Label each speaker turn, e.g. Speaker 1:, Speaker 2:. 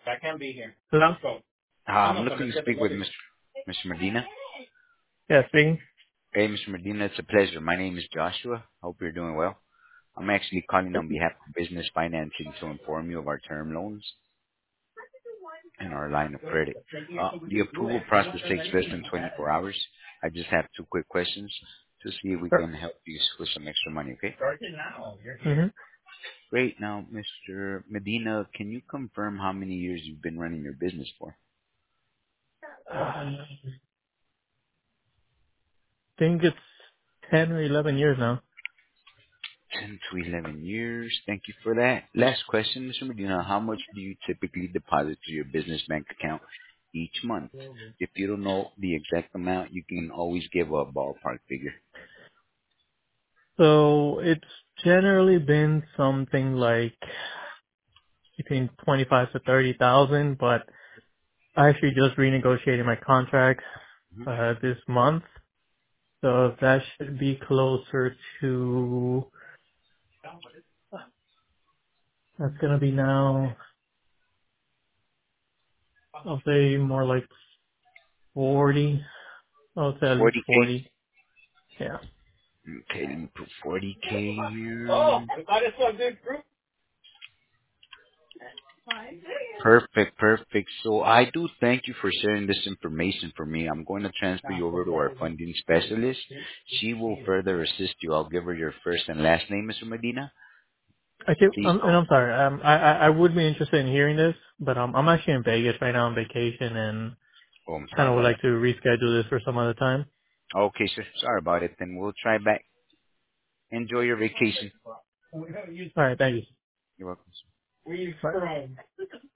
Speaker 1: Hello?
Speaker 2: I'm looking to speak with Mr. Medina.
Speaker 1: Yeah, speaking.
Speaker 2: Hey, Mr. Medina, it's a pleasure. My name is Joshua. Hope you're doing well. I'm actually calling on behalf of business financing to inform you of our term loans and our line of credit. The approval process takes less than 24 hours. I just have two quick questions to see if we
Speaker 1: Sure.
Speaker 2: can help you with some extra money, okay?
Speaker 1: Mm-hmm.
Speaker 2: Great. Now, Mr. Medina, can you confirm how many years you've been running your business for?
Speaker 1: I think it's 10 or 11 years now.
Speaker 2: 10 to 11 years. Thank you for that. Last question, Mr. Medina. How much do you typically deposit to your business bank account each month? If you don't know the exact amount, you can always give a ballpark figure.
Speaker 1: So it's generally been something like between 25 to 30,000, but I actually just renegotiated my contract
Speaker 2: Mhm.
Speaker 1: this month, so that should be closer to. That's gonna be now. I'll say more like 40. I'll say at least
Speaker 2: 40K?
Speaker 1: 40. Yeah.
Speaker 2: Okay, let me put 40K here. Perfect, perfect. So I do thank you for sharing this information for me. I'm going to transfer you over to our funding specialist. She will further assist you. I'll give her your first and last name, Mr. Medina.
Speaker 1: Actually,
Speaker 2: Please
Speaker 1: and
Speaker 2: go.
Speaker 1: I'm sorry. I would be interested in hearing this, but I'm actually in Vegas right now on vacation, and
Speaker 2: Oh, I'm
Speaker 1: kind
Speaker 2: sorry
Speaker 1: of would
Speaker 2: about
Speaker 1: like
Speaker 2: that.
Speaker 1: to reschedule this for some other time.
Speaker 2: Okay, sir. Sorry about it. Then we'll try back. Enjoy your vacation.
Speaker 1: All right, thank
Speaker 2: You're welcome.
Speaker 1: you. Bye.